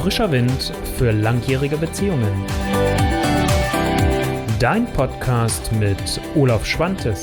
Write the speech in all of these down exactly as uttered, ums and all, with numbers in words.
Frischer Wind für langjährige Beziehungen. Dein Podcast mit Olaf Schwantes.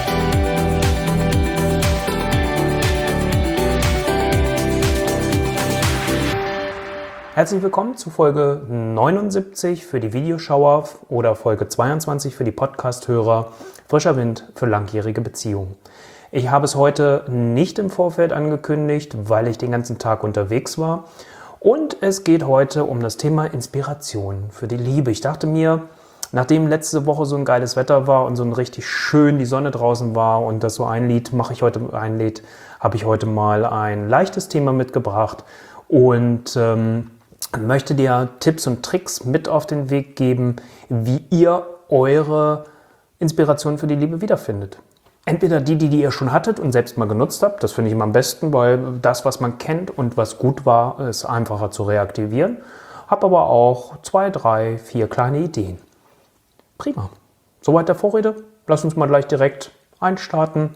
Herzlich willkommen zu Folge neunundsiebzig für die Videoschauer oder Folge zweiundzwanzig für die Podcast-Hörer. Frischer Wind für langjährige Beziehungen. Ich habe es heute nicht im Vorfeld angekündigt, weil ich den ganzen Tag unterwegs war. Und es geht heute um das Thema Inspiration für die Liebe. Ich dachte mir, nachdem letzte Woche so ein geiles Wetter war und so ein richtig schön die Sonne draußen war und das so einlädt, mache ich heute einlädt, habe ich heute mal ein leichtes Thema mitgebracht und ähm, möchte dir Tipps und Tricks mit auf den Weg geben, wie ihr eure Inspiration für die Liebe wiederfindet. Entweder die, die, die ihr schon hattet und selbst mal genutzt habt, das finde ich immer am besten, weil das, was man kennt und was gut war, ist einfacher zu reaktivieren. Hab aber auch zwei, drei, vier kleine Ideen. Prima. Soweit der Vorrede. Lass uns mal gleich direkt einstarten,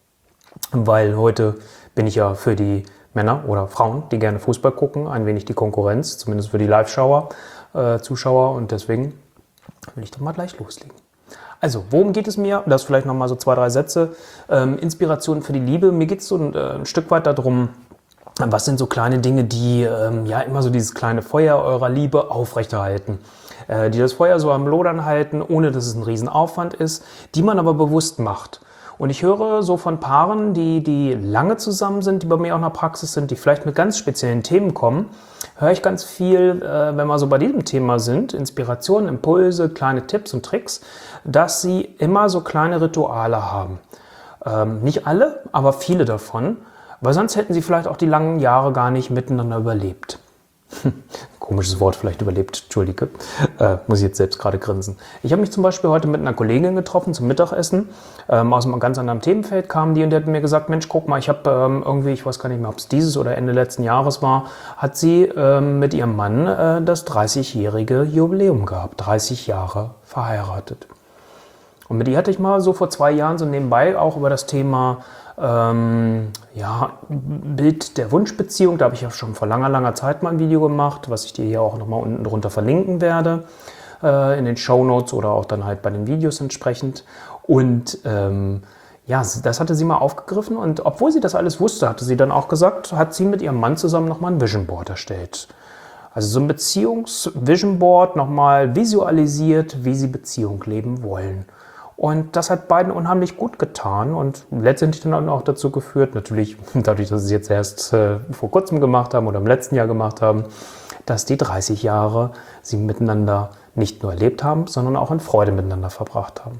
weil heute bin ich ja für die Männer oder Frauen, die gerne Fußball gucken, ein wenig die Konkurrenz, zumindest für die Live-Schauer, äh, Zuschauer, und deswegen will ich doch mal gleich loslegen. Also, worum geht es mir? Das vielleicht nochmal so zwei, drei Sätze. Ähm, Inspiration für die Liebe. Mir geht es so ein, äh, ein Stück weit darum, was sind so kleine Dinge, die ähm, ja immer so dieses kleine Feuer eurer Liebe aufrechterhalten. Äh, die das Feuer so am Lodern halten, ohne dass es ein Riesenaufwand ist, die man aber bewusst macht. Und ich höre so von Paaren, die, die lange zusammen sind, die bei mir auch in der Praxis sind, die vielleicht mit ganz speziellen Themen kommen, höre ich ganz viel, äh, wenn wir so bei diesem Thema sind, Inspirationen, Impulse, kleine Tipps und Tricks, dass sie immer so kleine Rituale haben. Ähm, nicht alle, aber viele davon, weil sonst hätten sie vielleicht auch die langen Jahre gar nicht miteinander überlebt. Komisches Wort, vielleicht überlebt, entschuldige, äh, muss ich jetzt selbst gerade grinsen. Ich habe mich zum Beispiel heute mit einer Kollegin getroffen zum Mittagessen, ähm, aus einem ganz anderen Themenfeld kam die und die hat mir gesagt, Mensch, guck mal, ich habe ähm, irgendwie, ich weiß gar nicht mehr, ob es dieses oder Ende letzten Jahres war, hat sie ähm, mit ihrem Mann äh, das dreißigjährige Jubiläum gehabt, dreißig Jahre verheiratet. Und mit ihr hatte ich mal so vor zwei Jahren so nebenbei auch über das Thema Ähm, ja, Bild der Wunschbeziehung, da habe ich ja schon vor langer, langer Zeit mal ein Video gemacht, was ich dir hier auch nochmal unten drunter verlinken werde, äh, in den Shownotes oder auch dann halt bei den Videos entsprechend. Und ähm, ja, das hatte sie mal aufgegriffen und obwohl sie das alles wusste, hatte sie dann auch gesagt, hat sie mit ihrem Mann zusammen nochmal ein Vision Board erstellt. Also so ein Beziehungs-Vision Board nochmal visualisiert, wie sie Beziehung leben wollen. Und das hat beiden unheimlich gut getan und letztendlich dann auch dazu geführt, natürlich dadurch, dass sie es jetzt erst äh, vor kurzem gemacht haben oder im letzten Jahr gemacht haben, dass die dreißig Jahre sie miteinander nicht nur erlebt haben, sondern auch in Freude miteinander verbracht haben.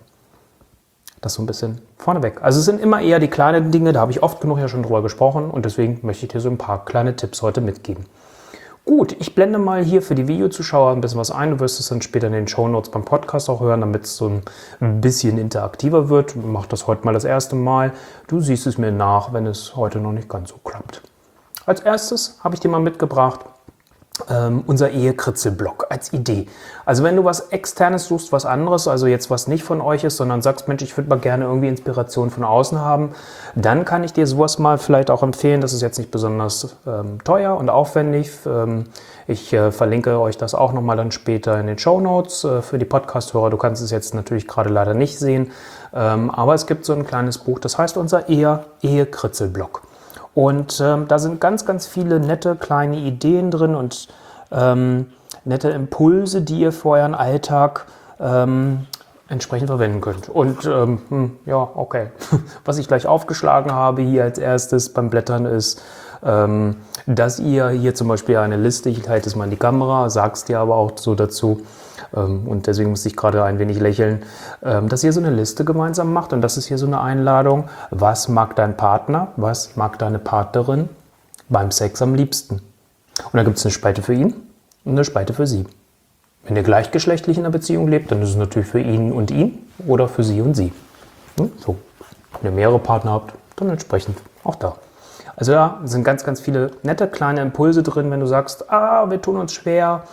Das so ein bisschen vorneweg. Also es sind immer eher die kleinen Dinge, da habe ich oft genug ja schon drüber gesprochen und deswegen möchte ich dir so ein paar kleine Tipps heute mitgeben. Gut, ich blende mal hier für die Videozuschauer ein bisschen was ein. Du wirst es dann später in den Shownotes beim Podcast auch hören, damit es so ein bisschen interaktiver wird. Ich mache das heute mal das erste Mal. Du siehst es mir nach, wenn es heute noch nicht ganz so klappt. Als erstes habe ich dir mal mitgebracht ähm, unser Ehekritzelblock als Idee. Also wenn du was Externes suchst, was anderes, also jetzt was nicht von euch ist, sondern sagst, Mensch, ich würde mal gerne irgendwie Inspiration von außen haben, dann kann ich dir sowas mal vielleicht auch empfehlen. Das ist jetzt nicht besonders ähm, teuer und aufwendig. Ähm, ich äh, verlinke euch das auch nochmal dann später in den Shownotes äh, für die Podcast-Hörer. Du kannst es jetzt natürlich gerade leider nicht sehen, ähm, aber es gibt so ein kleines Buch, das heißt unser Ehekritzelblock. Und ähm, da sind ganz, ganz viele nette kleine Ideen drin und ähm, nette Impulse, die ihr für euren Alltag ähm, entsprechend verwenden könnt. Und ähm, ja, okay. Was ich gleich aufgeschlagen habe hier als erstes beim Blättern ist, ähm, dass ihr hier zum Beispiel eine Liste, ich halte es mal in die Kamera, sag's dir aber auch so dazu, ähm, und deswegen muss ich gerade ein wenig lächeln, ähm, dass ihr so eine Liste gemeinsam macht und das ist hier so eine Einladung, was mag dein Partner, was mag deine Partnerin beim Sex am liebsten? Und dann gibt es eine Spalte für ihn und eine Spalte für sie. Wenn ihr gleichgeschlechtlich in einer Beziehung lebt, dann ist es natürlich für ihn und ihn oder für sie und sie. So. Wenn ihr mehrere Partner habt, dann entsprechend auch da. Also da sind ganz, ganz viele nette kleine Impulse drin, wenn du sagst, ah, wir tun uns schwer,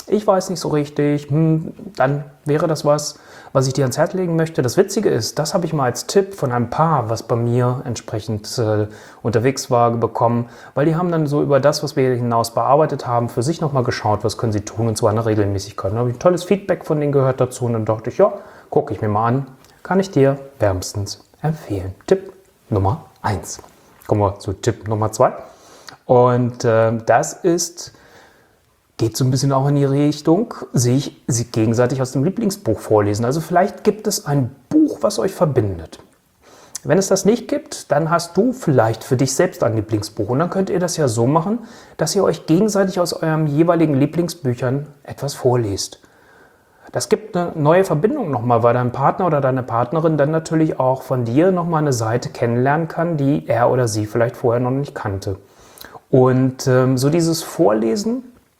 ich weiß nicht so richtig, hm, dann wäre das was, was ich dir ans Herz legen möchte. Das Witzige ist, das habe ich mal als Tipp von einem Paar, was bei mir entsprechend äh, unterwegs war, bekommen, weil die haben dann so über das, was wir hinaus bearbeitet haben, für sich nochmal geschaut, was können sie tun, und zwar eine Regelmäßigkeit. Dann habe ich ein tolles Feedback von denen gehört dazu und dann dachte ich, ja, gucke ich mir mal an, kann ich dir wärmstens empfehlen. Tipp Nummer eins. Kommen wir zu Tipp Nummer zwei. Und äh, das ist, geht so ein bisschen auch in die Richtung, sich, sich gegenseitig aus dem Lieblingsbuch vorlesen. Also vielleicht gibt es ein Buch, was euch verbindet. Wenn es das nicht gibt, dann hast du vielleicht für dich selbst ein Lieblingsbuch. Und dann könnt ihr das ja so machen, dass ihr euch gegenseitig aus euren jeweiligen Lieblingsbüchern etwas vorlest. Das gibt eine neue Verbindung nochmal, weil dein Partner oder deine Partnerin dann natürlich auch von dir nochmal eine Seite kennenlernen kann, die er oder sie vielleicht vorher noch nicht kannte. Und ähm, so dieses Vorlesen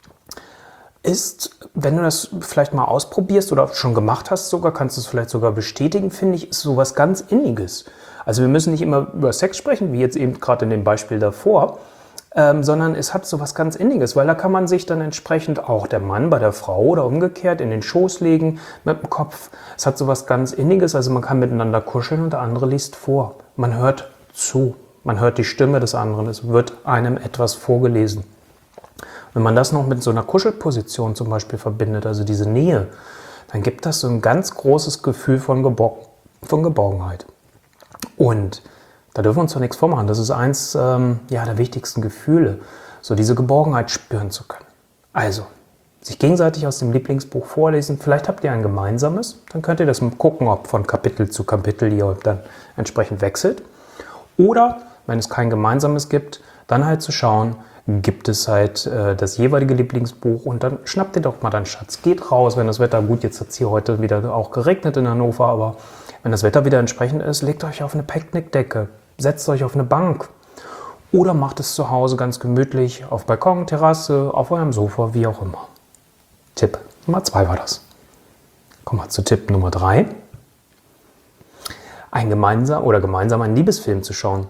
ist, wenn du das vielleicht mal ausprobierst oder schon gemacht hast sogar, kannst du es vielleicht sogar bestätigen, finde ich, ist sowas ganz Inniges. Also wir müssen nicht immer über Sex sprechen, wie jetzt eben gerade in dem Beispiel davor, ähm, sondern es hat sowas ganz Inniges, weil da kann man sich dann entsprechend auch der Mann bei der Frau oder umgekehrt in den Schoß legen mit dem Kopf. Es hat sowas ganz Inniges, also man kann miteinander kuscheln und der andere liest vor. Man hört zu, man hört die Stimme des anderen, es wird einem etwas vorgelesen. Wenn man das noch mit so einer Kuschelposition zum Beispiel verbindet, also diese Nähe, dann gibt das so ein ganz großes Gefühl von, Geborg- von Geborgenheit. Und da dürfen wir uns doch nichts vormachen. Das ist eins ähm, ja, der wichtigsten Gefühle, so diese Geborgenheit spüren zu können. Also, sich gegenseitig aus dem Lieblingsbuch vorlesen. Vielleicht habt ihr ein gemeinsames, dann könnt ihr das gucken, ob von Kapitel zu Kapitel ihr dann entsprechend wechselt. Oder, wenn es kein gemeinsames gibt, dann halt zu schauen, gibt es halt äh, das jeweilige Lieblingsbuch und dann schnappt ihr doch mal deinen Schatz. Geht raus, wenn das Wetter, gut, jetzt hat es hier heute wieder auch geregnet in Hannover, aber wenn das Wetter wieder entsprechend ist, legt euch auf eine Picknickdecke, setzt euch auf eine Bank oder macht es zu Hause ganz gemütlich auf Balkon, Terrasse, auf eurem Sofa, wie auch immer. Tipp Nummer zwei war das. Kommen wir zu Tipp Nummer drei. Ein gemeinsam oder gemeinsam einen Liebesfilm zu schauen.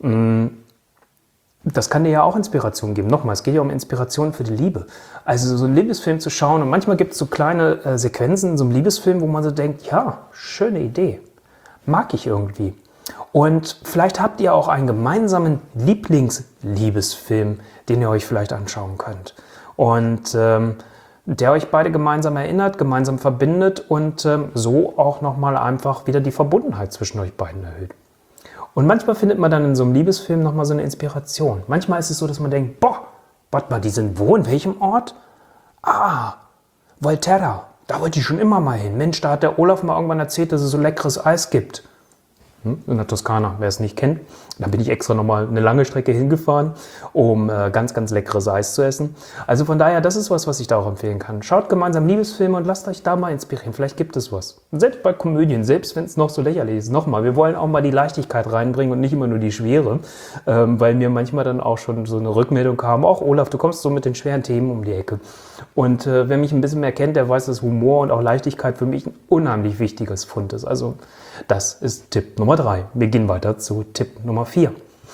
Das kann dir ja auch Inspiration geben. Nochmal, es geht ja um Inspiration für die Liebe. Also so einen Liebesfilm zu schauen und manchmal gibt es so kleine äh, Sequenzen in so einem Liebesfilm, wo man so denkt, ja, schöne Idee, mag ich irgendwie. Und vielleicht habt ihr auch einen gemeinsamen Lieblingsliebesfilm, den ihr euch vielleicht anschauen könnt. Und ähm, der euch beide gemeinsam erinnert, gemeinsam verbindet und ähm, so auch nochmal einfach wieder die Verbundenheit zwischen euch beiden erhöht. Und manchmal findet man dann in so einem Liebesfilm nochmal so eine Inspiration. Manchmal ist es so, dass man denkt, boah, warte mal, die sind wo, in welchem Ort? Ah, Volterra, da wollte ich schon immer mal hin. Mensch, da hat der Olaf mal irgendwann erzählt, dass es so leckeres Eis gibt. Hm? In der Toskana, wer es nicht kennt. Da bin ich extra nochmal eine lange Strecke hingefahren, um äh, ganz, ganz leckeres Eis zu essen. Also von daher, das ist was, was ich da auch empfehlen kann. Schaut gemeinsam Liebesfilme und lasst euch da mal inspirieren. Vielleicht gibt es was. Und selbst bei Komödien, selbst wenn es noch so lächerlich ist, nochmal, wir wollen auch mal die Leichtigkeit reinbringen und nicht immer nur die Schwere, ähm, weil mir manchmal dann auch schon so eine Rückmeldung kam, auch Olaf, du kommst so mit den schweren Themen um die Ecke. Und äh, wer mich ein bisschen mehr kennt, der weiß, dass Humor und auch Leichtigkeit für mich ein unheimlich wichtiges Pfund ist. Also das ist Tipp Nummer drei. Wir gehen weiter zu Tipp Nummer vier.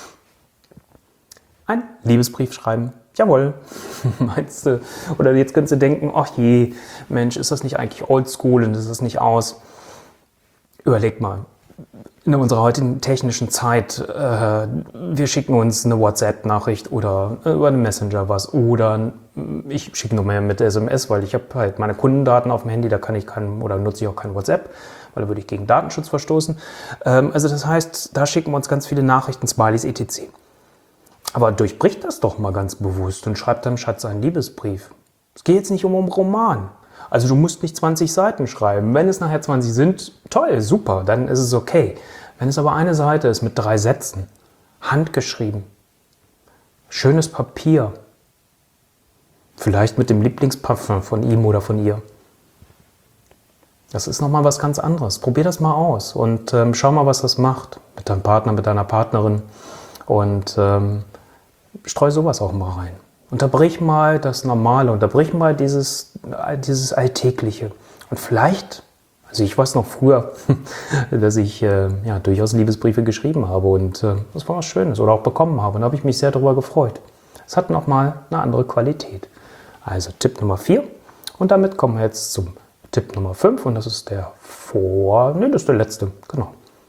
Ein Liebesbrief schreiben. Jawohl. Meinst du? Oder jetzt könntest du denken, ach je, Mensch, ist das nicht eigentlich oldschool und ist das nicht aus? Überleg mal. In unserer heutigen technischen Zeit, äh, wir schicken uns eine WhatsApp-Nachricht oder äh, über einen Messenger was oder ich schicke nur mehr mit S M S, weil ich habe halt meine Kundendaten auf dem Handy, da kann ich kein oder nutze ich auch kein WhatsApp, weil da würde ich gegen Datenschutz verstoßen. Ähm, also das heißt, da schicken wir uns ganz viele Nachrichten, Smileys et cetera. Aber durchbricht das doch mal ganz bewusst und schreibt deinem Schatz einen Liebesbrief. Es geht jetzt nicht um einen Roman. Also du musst nicht zwanzig Seiten schreiben. Wenn es nachher zwanzig sind, toll, super, dann ist es okay. Wenn es aber eine Seite ist mit drei Sätzen, handgeschrieben, schönes Papier, vielleicht mit dem Lieblingsparfum von ihm oder von ihr. Das ist nochmal was ganz anderes. Probier das mal aus und ähm, schau mal, was das macht mit deinem Partner, mit deiner Partnerin und ähm, streu sowas auch mal rein. Unterbrich mal das Normale, unterbrich mal dieses, dieses Alltägliche. Und vielleicht, also ich weiß noch früher, dass ich äh, ja, durchaus Liebesbriefe geschrieben habe und äh, das war was Schönes oder auch bekommen habe. Und da habe ich mich sehr darüber gefreut. Es hat nochmal eine andere Qualität. Also Tipp Nummer vier. Und damit kommen wir jetzt zum Tipp Nummer fünf und das ist der vor, ne, das ist der letzte, genau.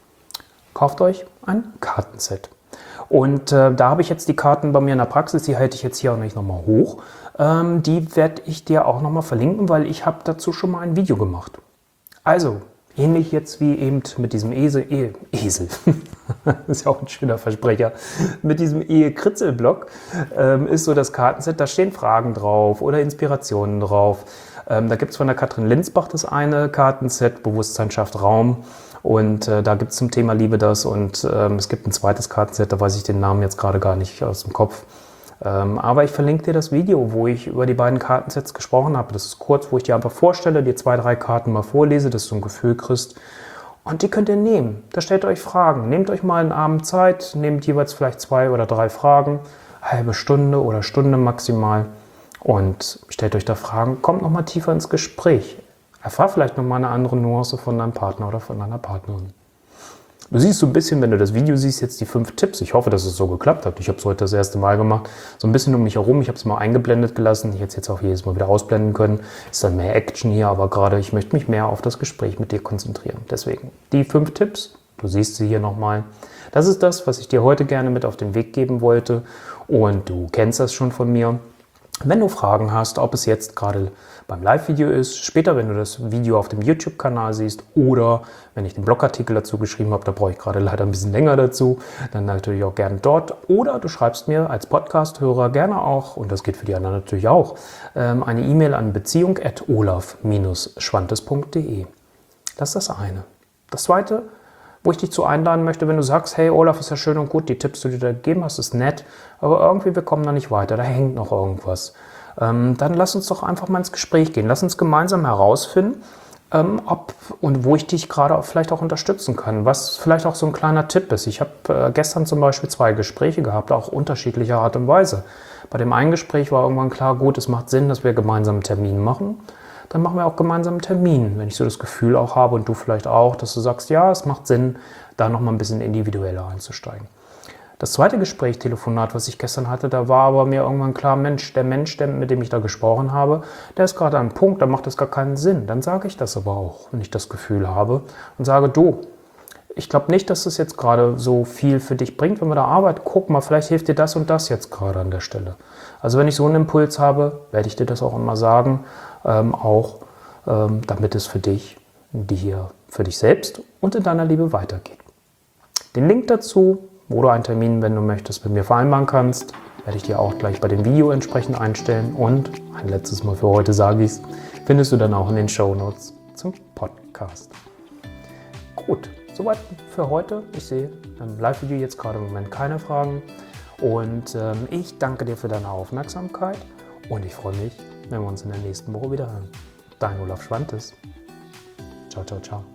Kauft euch ein Kartenset. Und äh, da habe ich jetzt die Karten bei mir in der Praxis, die halte ich jetzt hier auch nicht nochmal hoch. Ähm, die werde ich dir auch nochmal verlinken, weil ich habe dazu schon mal ein Video gemacht. Also, ähnlich jetzt wie eben mit diesem Esel, e Esel, ist ja auch ein schöner Versprecher, mit diesem Ehe-Kritzel-Block ähm, ist so das Kartenset, da stehen Fragen drauf oder Inspirationen drauf. Ähm, da gibt es von der Katrin Linsbach das eine Kartenset, Bewusstsein schafft Raum. Und äh, da gibt es zum Thema Liebe das und ähm, es gibt ein zweites Kartenset, da weiß ich den Namen jetzt gerade gar nicht aus dem Kopf. Ähm, aber ich verlinke dir das Video, wo ich über die beiden Kartensets gesprochen habe. Das ist kurz, wo ich dir einfach vorstelle, dir zwei, drei Karten mal vorlese, dass du ein Gefühl kriegst. Und die könnt ihr nehmen. Da stellt euch Fragen. Nehmt euch mal einen Abend Zeit, nehmt jeweils vielleicht zwei oder drei Fragen, halbe Stunde oder Stunde maximal und stellt euch da Fragen. Kommt nochmal tiefer ins Gespräch. Erfahr vielleicht nochmal eine andere Nuance von deinem Partner oder von deiner Partnerin. Du siehst so ein bisschen, wenn du das Video siehst, jetzt die fünf Tipps. Ich hoffe, dass es so geklappt hat. Ich habe es heute das erste Mal gemacht. So ein bisschen um mich herum. Ich habe es mal eingeblendet gelassen. Ich hätte es jetzt auch jedes Mal wieder ausblenden können. Ist dann mehr Action hier, aber gerade ich möchte mich mehr auf das Gespräch mit dir konzentrieren. Deswegen die fünf Tipps. Du siehst sie hier nochmal. Das ist das, was ich dir heute gerne mit auf den Weg geben wollte. Und du kennst das schon von mir. Wenn du Fragen hast, ob es jetzt gerade beim Live-Video ist, später, wenn du das Video auf dem YouTube-Kanal siehst oder wenn ich den Blogartikel dazu geschrieben habe, da brauche ich gerade leider ein bisschen länger dazu, dann natürlich auch gerne dort. Oder du schreibst mir als Podcast-Hörer gerne auch, und das geht für die anderen natürlich auch, eine E-Mail an beziehung at olaf schwantes punkt de. Das ist das eine. Das zweite, wo ich dich zu einladen möchte, wenn du sagst, hey Olaf, ist ja schön und gut, die Tipps, die du dir gegeben hast, ist nett, aber irgendwie, wir kommen da nicht weiter, da hängt noch irgendwas. Ähm, dann lass uns doch einfach mal ins Gespräch gehen. Lass uns gemeinsam herausfinden, ähm, ob und wo ich dich gerade vielleicht auch unterstützen kann, was vielleicht auch so ein kleiner Tipp ist. Ich habe äh, gestern zum Beispiel zwei Gespräche gehabt, auch unterschiedlicher Art und Weise. Bei dem einen Gespräch war irgendwann klar, gut, es macht Sinn, dass wir gemeinsam einen Termin machen. Dann machen wir auch gemeinsam einen Termin, wenn ich so das Gefühl auch habe und du vielleicht auch, dass du sagst, ja, es macht Sinn, da nochmal ein bisschen individueller einzusteigen. Das zweite Gespräch, Telefonat, was ich gestern hatte, da war aber mir irgendwann klar, Mensch, der Mensch, der, mit dem ich da gesprochen habe, der ist gerade an einem Punkt, da macht das gar keinen Sinn. Dann sage ich das aber auch, wenn ich das Gefühl habe und sage, du, ich glaube nicht, dass das jetzt gerade so viel für dich bringt, wenn wir da arbeiten. Guck mal, vielleicht hilft dir das und das jetzt gerade an der Stelle. Also wenn ich so einen Impuls habe, werde ich dir das auch immer sagen, ähm, auch ähm, damit es für dich, dir, für dich selbst und in deiner Liebe weitergeht. Den Link dazu, wo du einen Termin, wenn du möchtest, mit mir vereinbaren kannst, werde ich dir auch gleich bei dem Video entsprechend einstellen. Und ein letztes Mal für heute sage ich es, findest du dann auch in den Shownotes zum Podcast. Gut, soweit für heute. Ich sehe im Live-Video jetzt gerade im Moment keine Fragen. Und ähm, ich danke dir für deine Aufmerksamkeit und ich freue mich, wenn wir uns in der nächsten Woche wieder hören. Dein Olaf Schwantes. Ciao, ciao, ciao.